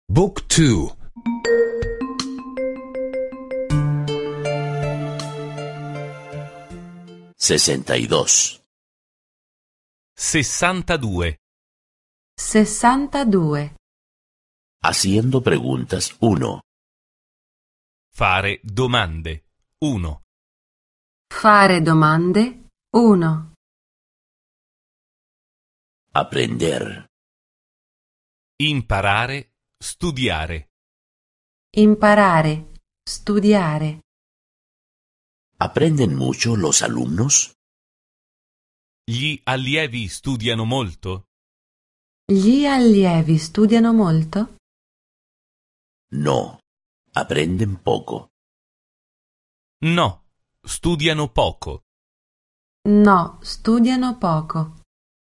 Book 2. 62. 62. 62. Haciendo preguntas 1. Fare domande. 1. Fare domande 1. Aprender. Imparare. Studiare. Imparare, studiare. ¿Aprenden mucho los alumnos? Gli allievi studiano molto? Gli allievi studiano molto? No. Aprenden poco. No, studiano poco. No, studiano poco.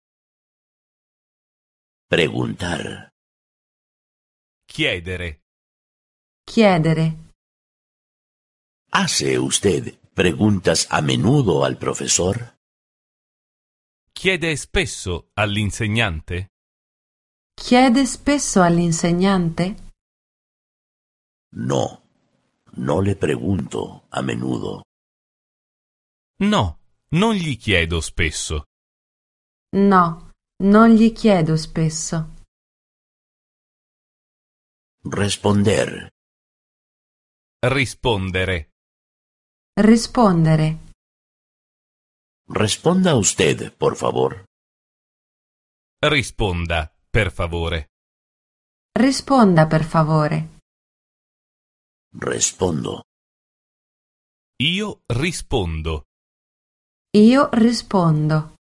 Preguntar. Chiedere. Chiedere. ¿Hace usted preguntas a menudo al profesor? Chiede spesso all'insegnante? Chiede spesso all'insegnante? No. No le pregunto a menudo. No, non gli chiedo spesso. No, non gli chiedo spesso. Responder. Rispondere. Rispondere. Responda usted, por favor. Risponda, per favore. Risponda per favore. Respondo. Io rispondo. Io rispondo.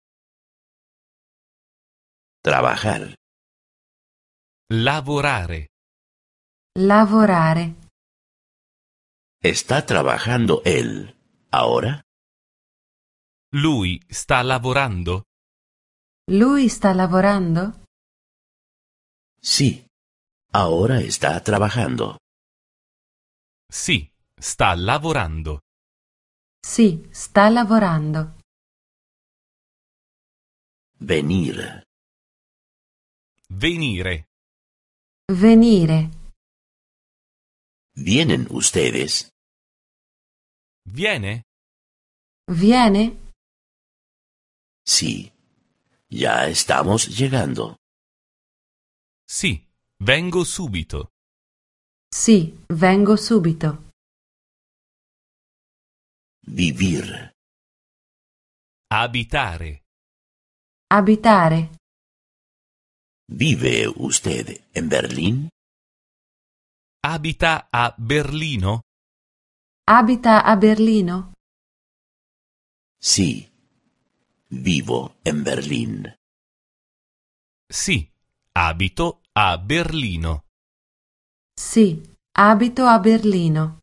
Trabajar. Lavorare. Lavorare. ¿Está trabajando él ahora? Lui sta lavorando? Lui sta lavorando? Sí. Ahora está trabajando. Sì, sta lavorando. Sì, sta lavorando. Venir. Venire. Venire. ¿Vienen ustedes? Viene? Viene? Sí. Ya estamos llegando. Sì, vengo subito. Sì, vengo subito. Vivir. Abitare. Abitare. ¿Vive usted en Berlín? Abita a Berlino? Abita a Berlino? Sí. Vivo en Berlín. Sì, abito a Berlino. Sì, abito a Berlino.